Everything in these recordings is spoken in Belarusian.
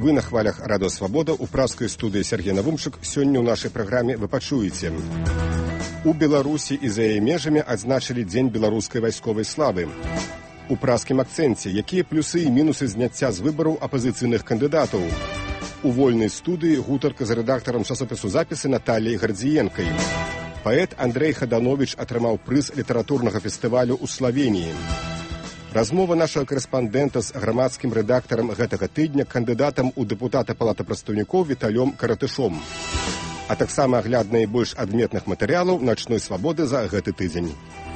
Вы на хвалях Радио Свабода. У праскай студыі Сергей Навумчык. Сёння ў нашай праграме вы пачуеце. У Беларусі і за яе межамі адзначылі Дзень беларускай вайсковай славы. У праскім акцэнце, якія плюсы і мінусы зняцця з выбараў апазіцыйных кандыдатаў. У вольнай студыі гутарка з рэдактарам часопісу «Запісы» Наталіяй Гардзіенкай. Паэт Андрэй Хадановіч атрымаў прыз літаратурнага фестывалю ў Славеніі. Размова нашага карэспандэнта з грамадскім рэдактарам гэтага тыдня, кандыдатам у дэпутата Палаты прадстаўнікоў Віталём Каратышом. А таксама агляд найбольш адметных матэрыялаў начной свабоды за гэты тыдзень.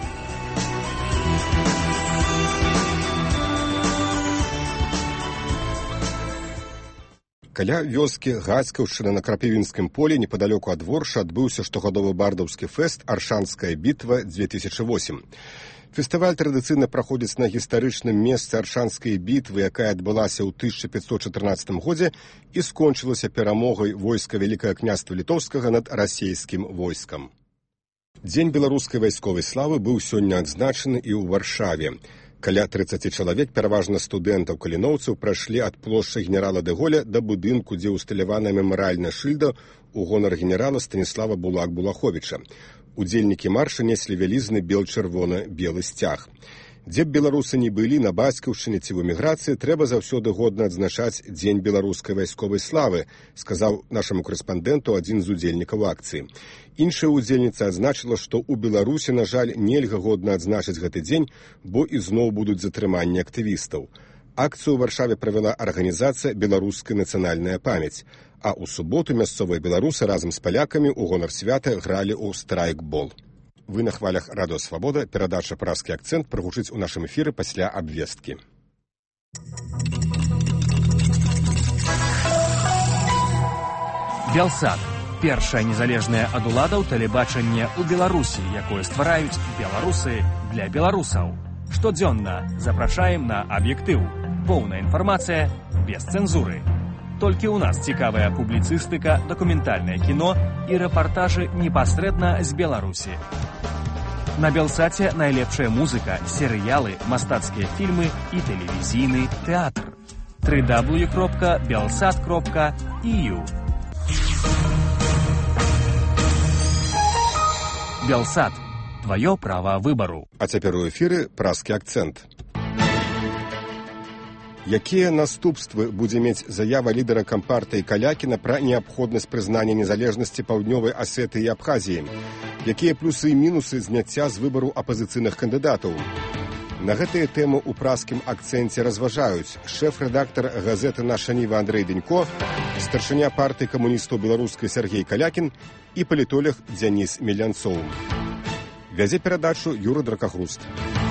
Каля вёскі Гацькаўшчына на Крапівінскім полі непадалёку ад Ворша адбыўся штогадовы бардаўскі фэст «Аршанская бітва-2008». Фестываль традыцыйна праходзіць на гістарычным месцы Аршанскай бітвы, якая адбылася ў 1514 годзе і скончылася перамогай войска Вялікага княства Літоўскага над расейскім войскам. Дзень беларускай вайсковай славы быў сёння адзначаны і ў Варшаве. Каля 30 чалавек, пераважна студэнтаў-каліноўцаў, прайшлі ад плошчы генерала дэ Голля да будынку, дзе ўсталявана мемарыяльная шыльда ў гонар генерала Станіслава Булак-Булаховіча. Удзельнікі марша неслі вялізны бел-чырвона-белы сцяг. Дзе б беларусы не былі на бацькаўшчыне ці ў эміграцыі, трэба заўсёды годна адзначаць Дзень беларускай вайсковай славы, сказаў нашаму карэспандэнту адзін з удзельнікаў акцыі. Іншая удзельніца адзначыла, што ў Беларусі, на жаль, нельга годна адзначыць гэты дзень, бо ізноў будуць затрыманні актывістаў. Акцыю ў Варшаве правяла арганізацыя «Беларуская нацыянальная памяць», а ў суботу мясцовыя беларусы разам з палякамі ў гонар свята гралі ў страйкбол. Вы на хвалях Радио Свабода. Перадача «Праскі акцэнт» прагучыць у нашым эфіры пасля абвесткі. Белсат. Першае незалежнае ад уладаў тэлебачанне ў Беларусі, якое ствараюць беларусы для беларусаў. Штодзённа запрашаем на аб'ектыў. Поўная інфармацыя без цэнзуры. Толькі ў нас цікавая публіцыстыка, дакументальнае кіно і рэпартажы непасрэдна з Беларусі. На Белсаце найлепшая музыка, серыялы, мастацкія фільмы і тэлевізійны тэатр. www.belsat.eu Белсат. Твоё права выбару. А цяпер у эфіры «Праскі акцэнт». Якія наступствы будзе мець заява лідара кампартыі Калякіна пра неабходнасць прызнання незалежнасці Паўднёвай Асетыі і Абхазіі? Якія плюсы і мінусы зняцця з выбару апазіцыйных кандыдатаў? На гэтыя тэмы ў праскім акцэнце разважаюць шэф-рэдактар газеты «Наша Ніва» Андрэй Дэнько, старшыня партыі камуністаў беларускай Сергей Калякін і палітолог Дзяніс Мелянцоў. Вядзе перадачу Юры Дракахруст.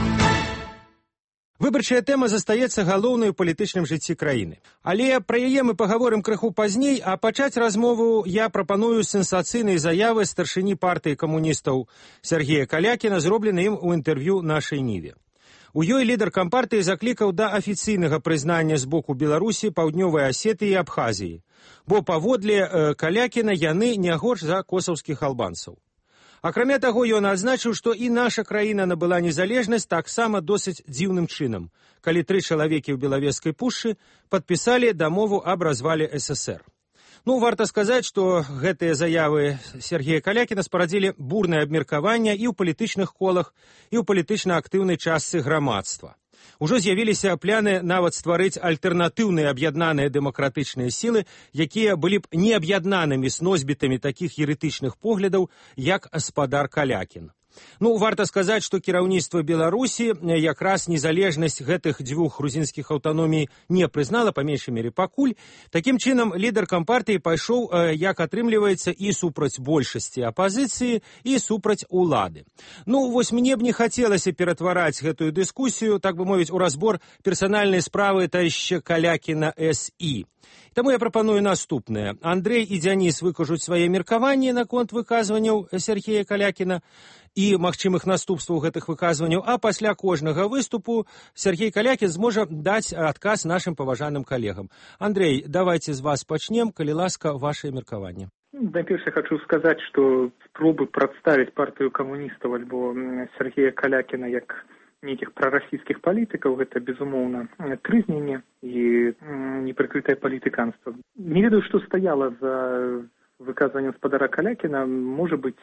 Выбарчая тэма застаецца галоўнай у палітычным жыцці краіны. Але пра яе мы пагаворым крыху пазней, а пачаць размову я прапаную з сенсацыйнай заявы старшыні партыі камуністаў Сергея Калякіна, зробленай ім у інтэрв'ю «Нашай Ніве». У ёй лідар кампартыі заклікаў да афіцыйнага прызнання з боку Беларусі, Паўднёвай Асетыі і Абхазіі, бо паводле Калякіна яны не горш за косаўскіх албанцаў. Акрамя таго, ён адзначыў, што і наша краіна набыла незалежнасць таксама досыць дзіўным чынам, калі 3 чалавекі ў Белавежскай пушчы падпісалі дамову аб развале ССР. Варта сказаць, што гэтыя заявы Сергея Калякіна спарадзілі бурнае абмеркаванне і ў палітычных колах, і ў палітычна актыўнай частцы грамадства. Ужо з'явіліся пляны нават стварыць альтэрнатыўныя аб'яднаныя дэмакратычныя сілы, якія былі б не аб'яднанымі з носьбітамі такіх ерэтычных поглядаў, як спадар Калякін. Варта сказаць, што кіраўніцтва Беларусі якраз незалежнасць гэтых 2 грузінскіх аўтаномій не прызнала, па меншай мере пакуль. Такім чынам, лідар кампартыі пайшоў, як атрымліваецца, і супраць большасці апазіцыі, і супраць улады. Вось мне б не хацелася ператвараць гэтую дыскусію, так бы мовіць, у разбор персанальнай справы товарища Калякіна С.І. Таму я прапаную наступнае. Андрэй і Дзяніс выкажуць свае меркаванні наконт выказванняў Сергея Калякіна і магчымых наступстваў гэтых выказванняў, а пасля кожнага выступу Сергей Калякін зможа даць адказ нашым паважаным калегам. Андрэй, давайте з вас пачнем, калі ласка, вашае меркаванне. Найперш я хочу сказаць, што спробы прадставіць партыю камуністаў альбо Сергея Калякіна як нейкіх прарасійскіх палітыкаў, гэта, безумоўна, трызненне і непрыкрытае палітыканства. Не ведаю, што стаяла за выказваннем спадара Калякіна. Можа быць,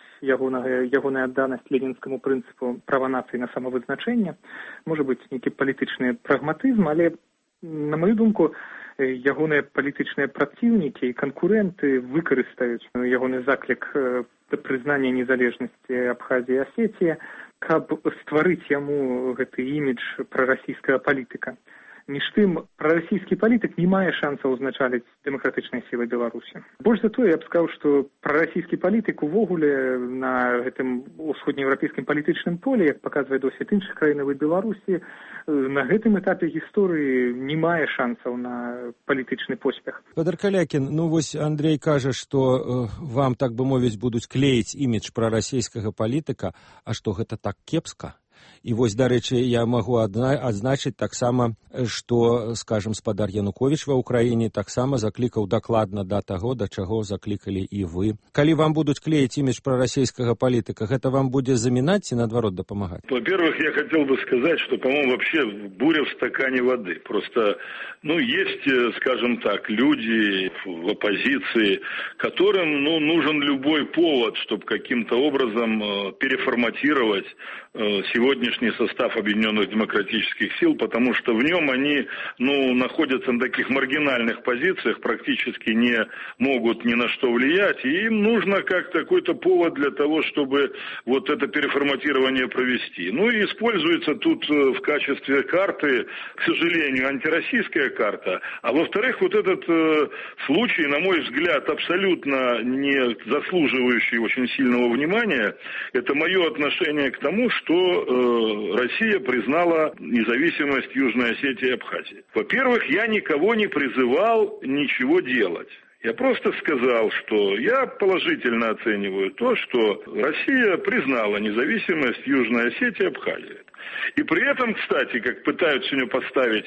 ягоная адданасць ленінскаму прынцыпу права нацыі на самавызначэнне, можа быць, нейкі палітычны прагматызм, але, на маю думку, ягоныя палітычныя праціўнікі і канкурэнты выкарыстаюць ягоны заклік да прызнання незалежнасці Абхазіі і Асетіі, каб стварыць яму гэты імідж прарасійскага палітыка. Між тым, прарасійскі палітык не мае шансаў узначаліць дэмакратычныя сілы Беларусі. Больш за тое, я б сказаў, што прарасійскі палітык увогуле на гэтым усходнееўрапейскім палітычным полі, як паказвае досвед іншых краінаў і Беларусі, на гэтым этапе гісторыі не мае шансаў на палітычны поспех. Спадар Калякін, вось Андрей кажа, што вам, так бы мовіць, будуць клеіць імідж прарасійскага палітыка, а што гэта так кепска? І вось, дарэчы, я магу адзначыць таксама, што, скажам, спадар Януковіч ва ўкраіне таксама заклікаў дакладна да таго, да чаго заклікалі і вы. Калі вам будуць клеіць імідж прарасійскага палітыка, гэта вам будзе замінаць ці, наадварот, дапамагаць? Во-первых, я хотел бы сказать, что, по-моему, вообще буря в стакане воды. Просто, есть, скажем так, люди в оппозиции, которым, нужен любой повод, чтобы каким-то образом переформатировать сегодняшний состав Объединенных демократических сил, потому что в нем они, находятся на таких маргинальных позициях, практически не могут ни на что влиять, и им нужно как-то какой-то повод для того, чтобы вот это переформатирование провести. И используется тут в качестве карты, к сожалению, антироссийская карта, а во-вторых, вот этот случай, на мой взгляд, абсолютно не заслуживающий очень сильного внимания, это мое отношение к тому, что Россия признала независимость Южной Осетии и Абхазии. Во-первых, я никого не призывал ничего делать. Я просто сказал, что я положительно оцениваю то, что Россия признала независимость Южной Осетии и Абхазии. И при этом, кстати, как пытаются сегодня поставить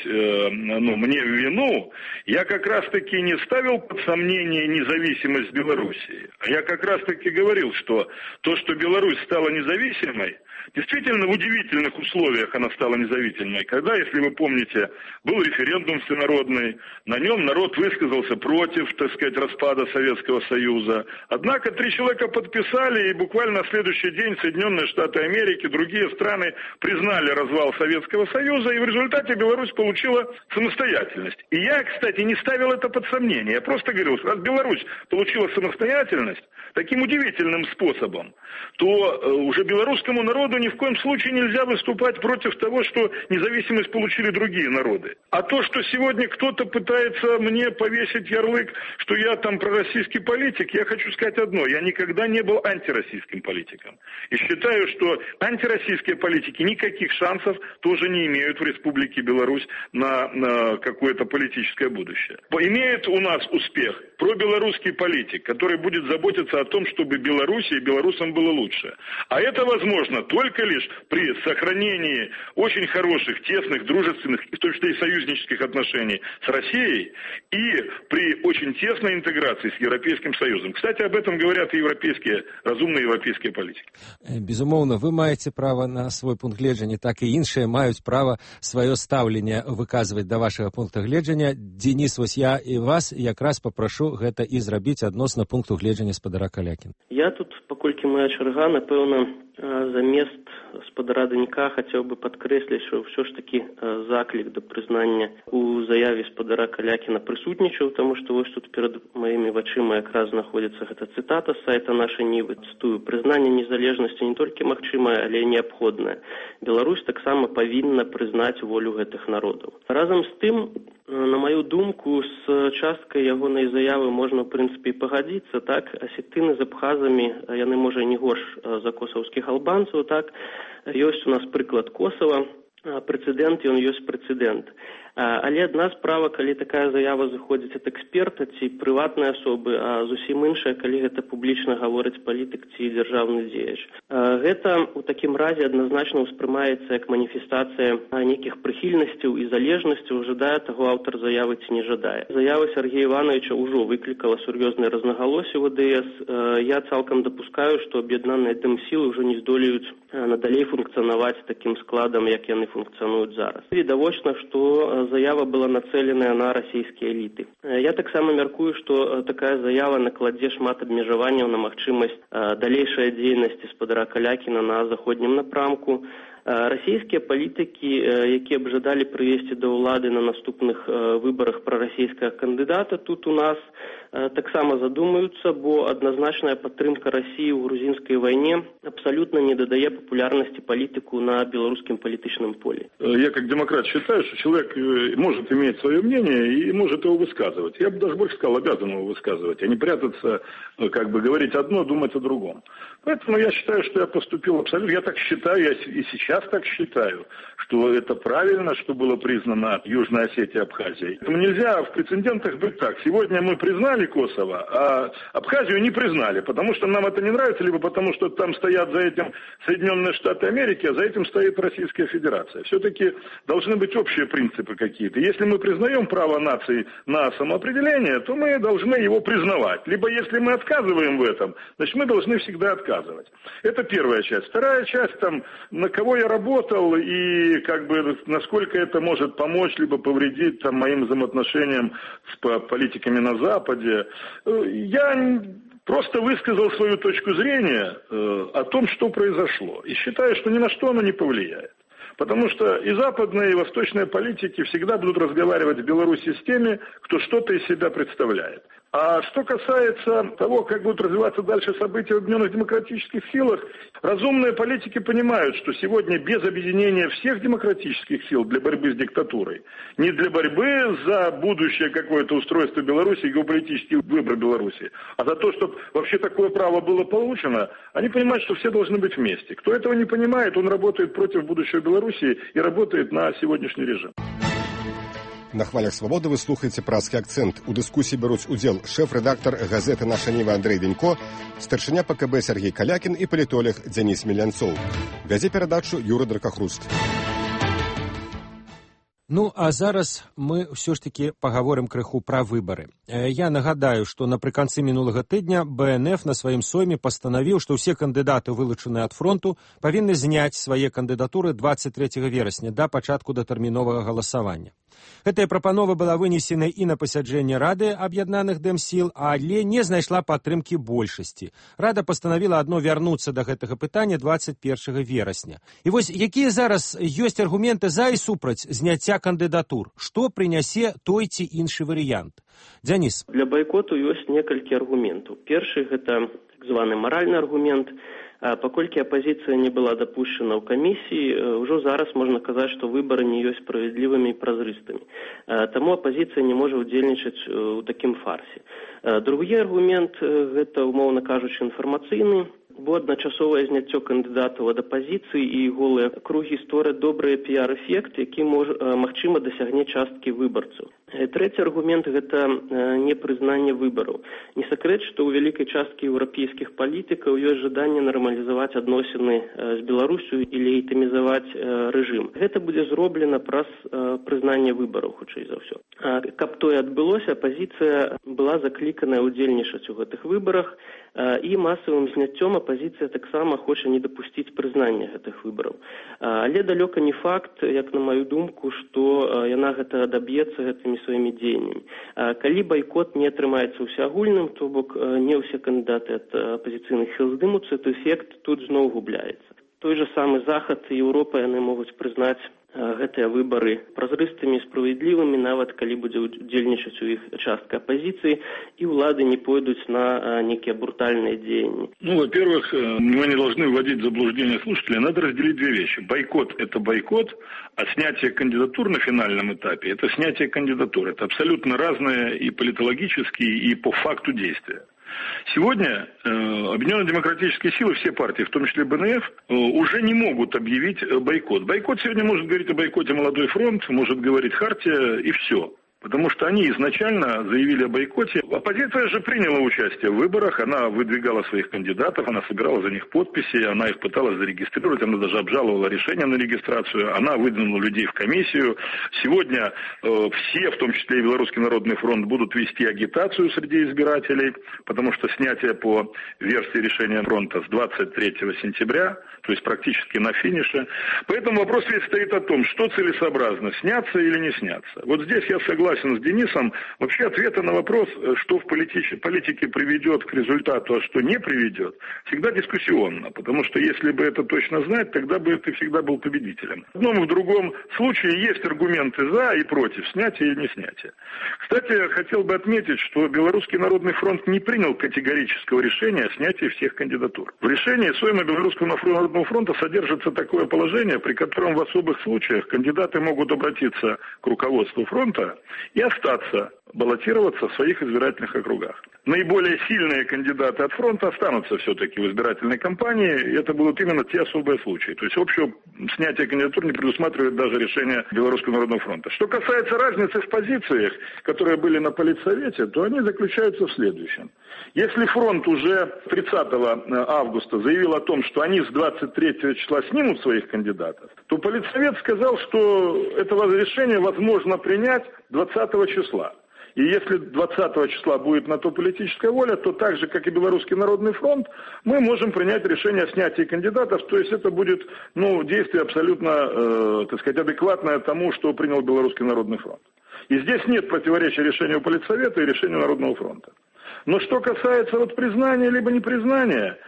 мне в вину, я как раз-таки не ставил под сомнение независимость Белоруссии. А я как раз-таки говорил, что то, что Беларусь стала независимой, действительно в удивительных условиях она стала независимой. Когда, если вы помните, был референдум всенародный, на нем народ высказался против, распада Советского Союза. Однако 3 человека подписали, и буквально на следующий день Соединенные Штаты Америки, другие страны признали развал Советского Союза, и в результате Беларусь получила самостоятельность. И я, кстати, не ставил это под сомнение. Я просто говорил, что раз Беларусь получила самостоятельность таким удивительным способом, то уже белорусскому народу ни в коем случае нельзя выступать против того, что независимость получили другие народы. А то, что сегодня кто-то пытается мне повесить ярлык, что я там пророссийский политик, я хочу сказать одно. Я никогда не был антироссийским политиком. И считаю, что антироссийские политики никаких шансов тоже не имеют в Республике Беларусь на какое-то политическое будущее. Имеет у нас успех пробелорусский политик, который будет заботиться о том, чтобы Беларуси и белорусам было лучше. А это возможно только лишь при сохранении очень хороших, тесных, дружественных, в том числе и союзнических отношений с Россией и при очень тесной интеграции с Европейским Союзом. Кстати, об этом говорят и разумные европейские политики. Безумоўна, вы маеце права на свой пункт гледжання, так і іншыя маюць права сваё стаўленне выказваць да вашага пункта гледжання. Денис, вось я і вас якраз папрашу гэта і зрабіць адносна пункту гледжання спадара Калякіна. Я тут, паколькі моя чарга, напэўна, замест спадара Данька хацеў бы падкрэсліць, што ўсё ж такі заклік да прызнання у заяве спадара Калякіна прысутнічаў, таму што вось тут перад маімі вачыма якраз знаходзіцца гэта цытата з сайта нашай Нівы. Цытую: «Прызнанне незалежнасці не толькі магчымае, але і неабходнае. Беларусь таксама павінна прызнаць волю гэтых народаў». Разам з тым, на маю думку, з часткай ягонай заявы можна, в прынцыпе, і пагадзіцца, так? Асетыны з абхазамі, яны, можа, не горш за косаўскіх албанцаў, так? Ёсць у нас прыклад Косава, прэцэдэнт, ён ёсць прэцэдэнт. Але адна справа, калі такая заява зыходзіць ад эксперта ці прыватнай асобы, а зусім іншая, калі гэта публічна гаворыць палітык ці дзяржаўны дзеяч. Гэта у такім разе адназначна ўспрымаецца як маніфестацыя нейкіх прыхільнасцяў і залежнасцяў, жадае таго аўтар заявы ці не жадае. Заява Сергея Ивановича ўжо выклікала сур'ёзныя рознагалоссі ў АДС. Я цалкам дапускаю, што аб'яднаныя дэмсілы ўжо не здолеюць надалей функцыянаваць такім складам, як яны функцыянуюць зараз. Відавочна, што заява была нацэленая на расійскія эліты. Я таксама мяркую, што такая заява накладзе шмат абмежаванняў на магчымасць далейшай дзейнасці спадара Калякіна на заходнім напрамку. Расійскія палітыкі, якія б жадалі прывесці да ўлады на наступных выбарах прарасійскага кандыдата тут у нас, таксама задумаюцца, бо адназначная падтрымка Расіі ў грузінскай вайне абсолютно не дадае папулярнасці палітыку на белорусском политическом поле. Я как демократ считаю, что человек может иметь свое мнение и может его высказывать. Я бы даже больше сказал, обязан его высказывать, а не прятаться, как бы говорить одно, думать о другом. Поэтому я считаю, что я поступил абсолютно, я так считаю, я и сейчас так считаю, что это правильно, что было признано Южная Осетия и Абхазия. Поэтому нельзя в прецедентах быть так. Сегодня мы признали Косово, а Абхазию не признали, потому что нам это не нравится, либо потому что там стоят за этим Соединенные Штаты Америки, а за этим стоит Российская Федерация. Все-таки должны быть общие принципы какие-то. Если мы признаем право наций на самоопределение, то мы должны его признавать. Либо если мы отказываем в этом, значит мы должны всегда отказывать. Это первая часть. Вторая часть, там, на кого я работал и как бы насколько это может помочь, либо повредить там, моим взаимоотношениям с политиками на Западе. Я просто высказал свою точку зрения о том, что произошло. И считаю, что ни на что оно не повлияет. Потому что и западные, и восточные политики всегда будут разговаривать в Беларуси с теми, кто что-то из себя представляет. А что касается того, как будут развиваться дальше события в Объединенных демократических силах, разумные политики понимают, что сегодня без объединения всех демократических сил для борьбы с диктатурой, не для борьбы за будущее какое-то устройство Беларуси, геополитический выбор Беларуси, а за то, чтобы вообще такое право было получено, они понимают, что все должны быть вместе. Кто этого не понимает, он работает против будущего Беларуси и работает на сегодняшний режим. На хвалях свабоды вы слухаеце празкі акцэнт. У дыскусіі бяруць удзел шэф-рэдактар газеты «Наша Ніва» Андрэй Денько, старшыня ПКБ Сергей Калякін і палітолог Дзяніс Мелянцоў. Вядзе перадачу Юра Дракахруст. Ну, а зараз мы ўсё ж такі пагаворым крыху пра выбары. Я нагадаю, што напрыканцы мінулага тыдня БНФ на сваім сойме пастанавіў, што ўсе кандыдаты, вылучаныя ад фронту, павінны зняць свае кандыдатуры 23 верасня да пачатку датэрміновага галасавання. Гэтая прапанова была вынесена і на пасяджэнне Рады аб'яднаных дэмсіл, але не знайшла падтрымкі большасці. Рада пастанавіла адно вярнуцца да гэтага пытання 21 верасня. І вось якія зараз ёсць аргументы за і супраць зняцця кандыдатур? Што прынясе той ці іншы варыянт? Дзяніс. Для байкоту ёсць некалькі аргументаў. Першы – гэта так званы маральны аргумент. Паколькі апазіцыя не была дапушчана ў камісіі, ўжо зараз можна казаць, што выбары не ёсць справядлівымі і празрыстымі. Таму апазіцыя не можа ўдзельнічаць у такім фарсе. Другі аргумент – гэта, умоўна кажучы, інфармацыйны, бо адначасовае зняццё кандыдатаў ад апазіцыі і голыя кругі створаць добры піар-эфект, які, магчыма, дасягне часткі выбарцаў. Трэці аргумент – гэта непрызнанне выбараў. Не сакрэт, што ў вялікай часткі еўрапейскіх палітыкаў ёсць жаданне нармалізаваць адносіны з Беларусю і легітымізаваць рэжым. Гэта будзе зроблена праз прызнанне выбараў, хутчэй за ўсё. Каб тое адбылося, апазіцыя была закліканая ўдзельнічаць у гэтых выбарах, і масавым зняццём апазіцыя таксама хоча не дапусціць прызнання гэтых выбараў. Але далёка не факт, як на маю думку, што яна гэта даб'ецца гэтымі сваімі дзеяннямі. Калі байкот не атрымаецца ўсеагульным, то бок не ўсе кандыдаты ад апазіцыйных сіл здымуцца, то эфект тут зноў губляецца. Той жа самы Захад і Еўропа яны могуць прызнаць гэтыя выбары празрыстымі, справядлівымі, нават калі будзе удзельнічаць у іх частка апозиции, и улады не пойдут на некие брутальные деяния. Ну, во-первых, мы не должны вводить в заблуждение слушателей. Надо разделить две вещи. Бойкот – это бойкот, а снятие кандидатур на финальном этапе – это снятие кандидатур. Это абсолютно разные и политологические, и по факту действия. Сегодня Объединенные демократические силы, все партии, в том числе БНФ, уже не могут объявить бойкот. Бойкот сегодня может говорить о бойкоте «Молодой фронт», может говорить «Хартия» и все. Потому что они изначально заявили о бойкоте. Оппозиция же приняла участие в выборах, она выдвигала своих кандидатов, она собирала за них подписи, она их пыталась зарегистрировать, она даже обжаловала решение на регистрацию, она выдвинула людей в комиссию. Сегодня все, в том числе и Белорусский народный фронт, будут вести агитацию среди избирателей, потому что снятие по версии решения фронта с 23 сентября, то есть практически на финише. Поэтому вопрос весь стоит о том, что целесообразно, сняться или не сняться. Вот здесь я согласен с Денисом. Вообще ответа на вопрос, что в политике приведет к результату, а что не приведет, всегда дискуссионно. Потому что если бы это точно знать, тогда бы ты всегда был победителем. В одном и в другом случае есть аргументы за и против снятия и не снятия. Кстати, я хотел бы отметить, что Белорусский народный фронт не принял категорического решения о снятии всех кандидатур. В решении Сойма Белорусского народного фронта содержится такое положение, при котором в особых случаях кандидаты могут обратиться к руководству фронта и остаться, баллотироваться в своих избирательных округах. Наиболее сильные кандидаты от фронта останутся все-таки в избирательной кампании, и это будут именно те особые случаи. То есть общего снятия кандидатур не предусматривает даже решение Белорусского народного фронта. Что касается разницы в позициях, которые были на политсовете, то они заключаются в следующем. Если фронт уже 30 августа заявил о том, что они с 23 числа снимут своих кандидатов, то политсовет сказал, что это решение возможно принять 20 числа. И если 20 числа будет на то политическая воля, то так же, как и Белорусский народный фронт, мы можем принять решение о снятии кандидатов. То есть это будет действие абсолютно, адекватное тому, что принял Белорусский народный фронт. И здесь нет противоречия решению политсовета и решению Народного фронта. Но что касается признания либо непризнания,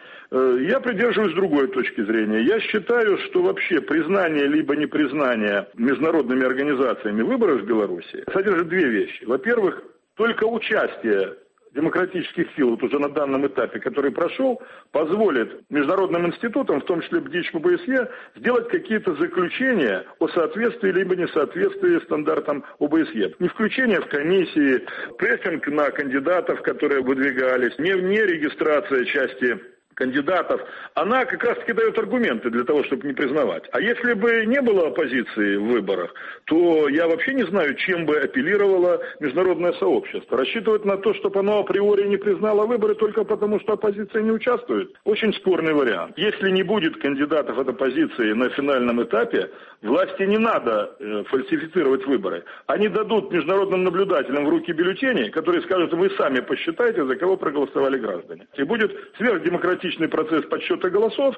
я придерживаюсь другой точки зрения. Я считаю, что вообще признание либо непризнание международными организациями выборов в Беларуси содержит две вещи. Во-первых, только участие демократических сил уже на данном этапе, который прошел, позволит международным институтам, в том числе БДИЧ ОБСЕ, сделать какие-то заключения о соответствии либо несоответствии стандартам ОБСЕ. Не включение в комиссии, прессинг на кандидатов, которые выдвигались, не регистрация части кандидатов, она как раз-таки дает аргументы для того, чтобы не признавать. А если бы не было оппозиции в выборах, то я вообще не знаю, чем бы апеллировало международное сообщество. Рассчитывать на то, чтобы оно априори не признало выборы только потому, что оппозиция не участвует, очень спорный вариант. Если не будет кандидатов от оппозиции на финальном этапе, власти не надо фальсифицировать выборы. Они дадут международным наблюдателям в руки бюллетени, которые скажут: вы сами посчитайте, за кого проголосовали граждане. И будет сверхдемократичный процесс подсчета голосов,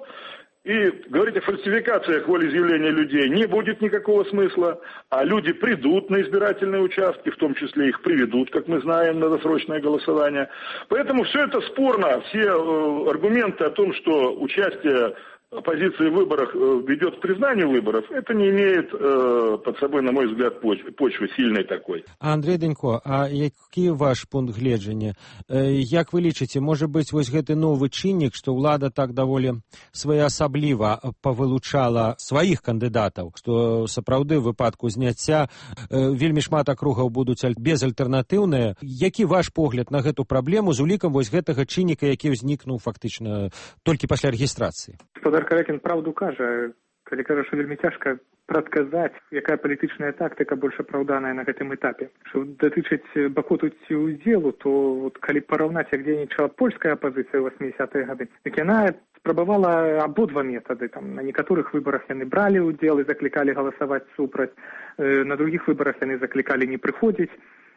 и говорить о фальсификациях волеизъявления людей не будет никакого смысла, а люди придут на избирательные участки, в том числе их приведут, как мы знаем, на досрочное голосование. Поэтому все это спорно, все аргументы о том, что участие оппозиции в выборах ведет к признанию выборов, это не имеет под собой, на мой взгляд, почвы сильной такой. Андрей Денько, а які ваш пункт гледжання? Як вы лічыце, можа быць, вось гэты новы чыннік, што ўлада так даволі своеасабліва павылучала сваіх кандыдатаў, што сапраўды ў выпадку зняцця вельмі шмат акругаў будуць безальтэрнатыўныя. Які ваш погляд на гэту праблему з улікам вось гэтага чынніка, які ўзнікнуў фактычна толькі пасля рэгістрацыі? Спадар Калякін правду кажа, калі кажа, што вельмі цяжка прадказаць, якая палітычная тактыка больш апраўданая на гэтым этапе. Што датычыць бакоту ці ўдзелу, то калі параўнаць, як дзейнічала польская апазіцыя ў 80-е гады, так яна спрабавала абодва метады. На некаторых выбарах яны бралі ўдзел і заклікалі галасаваць супраць, на другіх выбарах яны заклікалі не прыходзіць.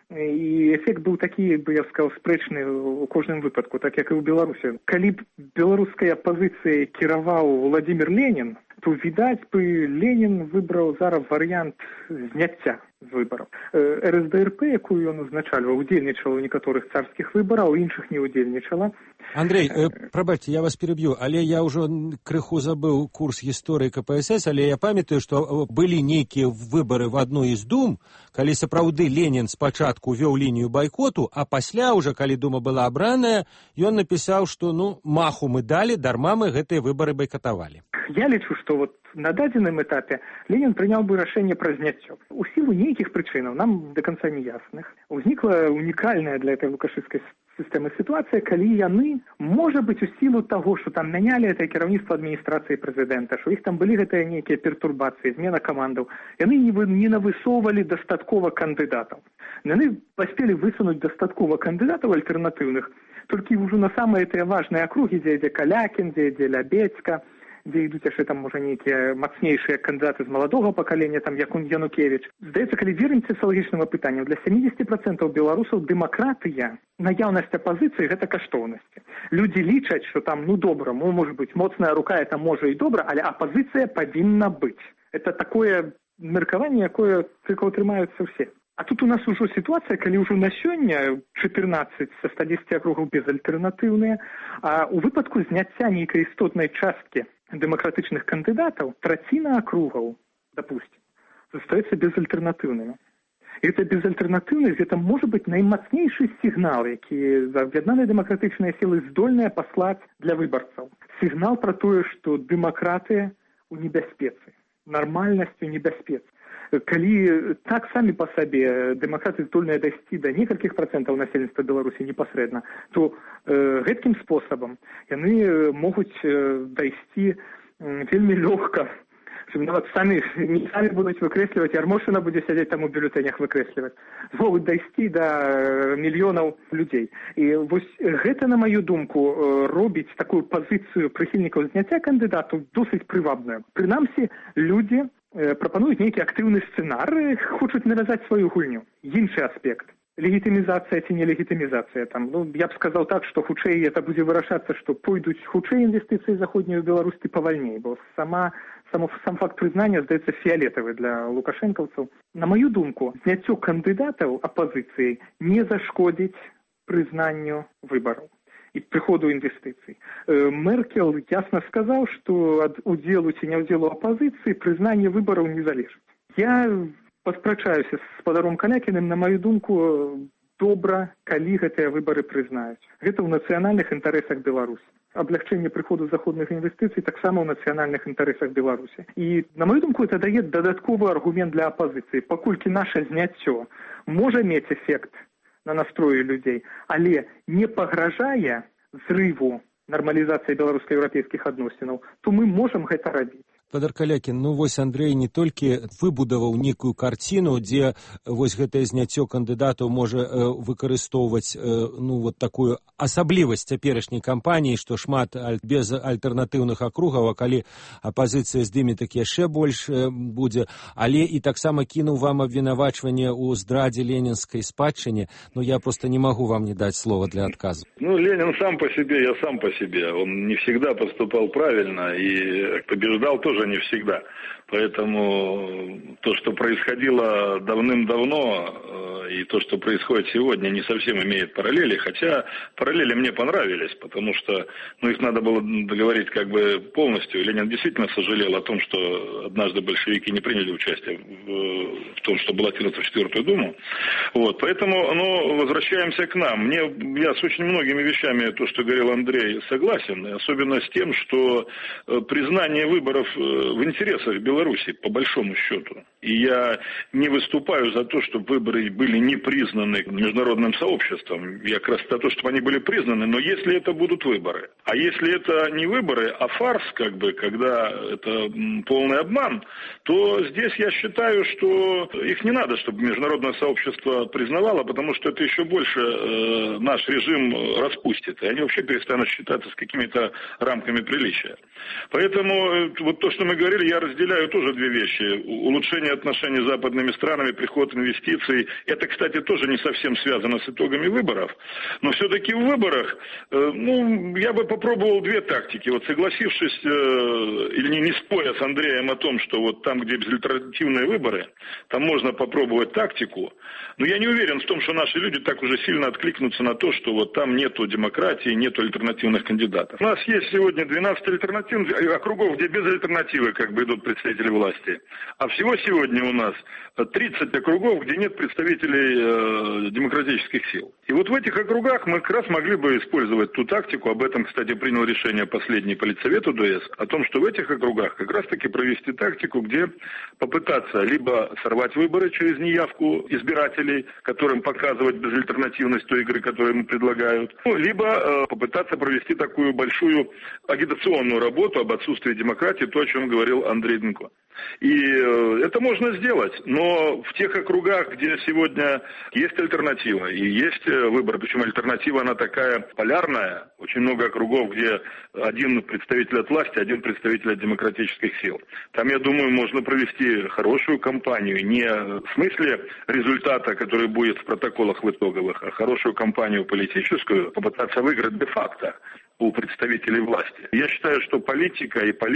І эфект быў такі, я б сказаў, спрэчны ў кожным выпадку, так як і ў Беларусі. Калі б беларускай апазіцыяй кіраваў Владзімір Ленін, то, відаць бы, Ленін выбраў зараз варыянт зняцця з выбараў. РСДРП, якую ён узначальваў, удзельнічала ў некаторых царскіх выбарах, у іншых не удзельнічала. Андрей, прабачце, я вас переб'ю, але я ўжо крыху забыў курс гісторыі КПСС, але я памятаю, што былі нейкія выбары в адной з дум, калі сапраўды Ленін спачатку вёў лінію байкоту, а пасля ўжо, калі дума была абраная, ён напісаў, што маху мы далі, дарма мы гэтыя выбары байкатавалі. я лічу, што вот на дадзеным этапе Ленін прыняў бы рашэнне пра зняццё. У сілу нейкіх прычынаў, нам да канца не ясных, узнікла унікальная для этой лукашыцкай сістэмы сітуацыя, калі яны, можа быць, у сілу таго, што там мянялі гэтае кіраўніцтва адміністрацыі прэзідэнта, што іх там былі гэтыя нейкія пертурбацыі, змена камандаў, яны не навысоўвалі дастаткова кандыдатаў. Яны паспелі высунуць дастаткова кандыдатаў альтэрнатыўных, толькі ўжо на самыя тыя важныя акругі, дзе ідзе Калякін, дзе ідзе Лябецька, дзе ідуць яшчэ там, можа, нейкія мацнейшыя кандыдаты з маладога пакалення, там, як Янукевіч. Здаецца, калі вернемся соціалагічным апытанням, для 70% беларусаў дэмакратыя, наяўнасць апазіцыі – гэта каштоўнасці. Людзі лічаць, што там, добра, можа быць, моцная рука, это можа і добра, але апазіцыя павінна быць. Это такое меркаванне, якое цыкл трымаюцца ўсе. А тут у нас ужо сітуацыя, калі ўжо на сёння 14 са 110 акругаў безальтэрнатыўныя, а у выпадку зняцця нейкай істотнай часткі дэмакратычных кандыдатаў траціна акругаў, допустим, застаецца безальтэрнатыўнымі. І гэта безальтэрнатыўнасць, гэта можа быць наймацнейшы сігнал, які аб'яднаныя дэмакратычныя сілы здольныя паслаць для выбарцаў. Сігнал пра тое, што дэмакратыя ў небяспецы, нармальнасць у небяспецы. Калі так самі па сабе дэмакраты здольныя дайсці да некалькіх працэнтаў насельніцтва Беларусі непасрэдна, то гэткім спосабам яны могуць дайсці вельмі лёгка. Нават самі будуць выкрэсліваць, Ярмошына будзе сядзець там у бюлетэнях выкрэсліваць. Могуць дайсці да мільёнаў людзей. І вось гэта, на маю думку, робіць такую пазіцыю прыхільнікаў зняцця кандыдатаў досыць прывабную. Прынамсі, людзі прапануюць нейкі актыўны сцэнар, хочуць навязаць сваю гульню. Іншы аспект. Легітымізацыя ці не легітымізацыя. Там, я б сказаў так, што хутчэй это будзе вырашацца, што пойдуць хутчэй інвестыцыі заходнюю Беларусь ці павальней, бо сам факт прызнання здаецца фіялетавы для лукашэнкаўцаў. На маю думку, зняццё кандыдатаў апазіцыі не зашкодзіць прызнанню выбараў і прыходу інвестыцый. Меркель ясна сказаў, што ад удзелу ці няўдзелу апазіцыі прызнанне выбараў не залежыць. Я паспрачаюся з спадаром Калякіным, на маю думку, добра, калі гэтыя выбары прызнаюць. Гэта ў нацыянальных інтарэсах Беларусі. Аблягчэнне прыходу заходных інвестыцый таксама ў нацыянальных інтарэсах Беларусі. І, на маю думку, это дае дадатковы аргумент для апазіцыі, паколькі наша зняццё можа мець эфект на настроі людзей, але не пагражае зрыву нармалізацыі беларуска-еўрапейскіх адносінаў, то мы можам гэта рабіць. Спадар Калякін, вось Андрэй не толькі выбудаваў нейкую карціну, дзе вось гэтае зняццё кандыдатаў можа выкарыстоўваць вот такую асаблівасць цяперашняй кампаніі, што шмат без альтэрнатыўных акругаў, а калі апазіцыя здыме, так яшчэ больш будзе, але і таксама кінуў вам абвінавачванне ў здрадзе ленінскай спадчыне. Я просто не могу вам не дать слова для отказа. Ленин сам по себе, я сам по себе. Он не всегда поступал правильно и побеждал тоже не всегда. Поэтому то, что происходило давным-давно, и то, что происходит сегодня, не совсем имеет параллели. Хотя параллели мне понравились, потому что их надо было договорить полностью. Ленин действительно сожалел о том, что однажды большевики не приняли участие в том, что баллотироваться в 4-ю Думу. Поэтому возвращаемся к нам. Я с очень многими вещами, то, что говорил Андрей, согласен. Особенно с тем, что признание выборов в интересах Беларуси, по большому счету. И я не выступаю за то, чтобы выборы были не признаны международным сообществом. Я как раз за то, чтобы они были признаны, но если это будут выборы. А если это не выборы, а фарс, когда это полный обман, то здесь я считаю, что их не надо, чтобы международное сообщество признавало, потому что это еще больше наш режим распустит. И они вообще перестанут считаться с какими-то рамками приличия. Поэтому то, что мы говорили, я разделяю тоже две вещи. Улучшение отношений с западными странами, приход инвестиций. Это, кстати, тоже не совсем связано с итогами выборов. Но все-таки в выборах, я бы попробовал две тактики. Согласившись или не споря с Андреем о том, что там, где безальтернативные выборы, там можно попробовать тактику. Но я не уверен в том, что наши люди так уже сильно откликнутся на то, что там нету демократии, нету альтернативных кандидатов. У нас есть сегодня 12 альтернативных округов, где безальтернативных альтернативы, как бы идут представители власти. А всего сегодня у нас 30 округов, где нет представителей демократических сил. И вот в этих округах мы как раз могли бы использовать ту тактику, об этом, кстати, принял решение последний политсовет УДС, о том, что в этих округах как раз-таки провести тактику, где попытаться либо сорвать выборы через неявку избирателей, которым показывать безальтернативность той игры, которую им предлагают, либо попытаться провести такую большую агитационную работу об отсутствии демократии, то, о чем говорил Андрей Дынко. И это можно сделать, но в тех округах, где сегодня есть альтернатива и есть выбор, причем альтернатива она такая полярная, очень много округов, где один представитель от власти, один представитель от демократических сил. Там, я думаю, можно провести хорошую кампанию, не в смысле результата, который будет в протоколах в итоговых, а хорошую кампанию политическую, попытаться выиграть де-факто у представителей власти. Я считаю, что политика и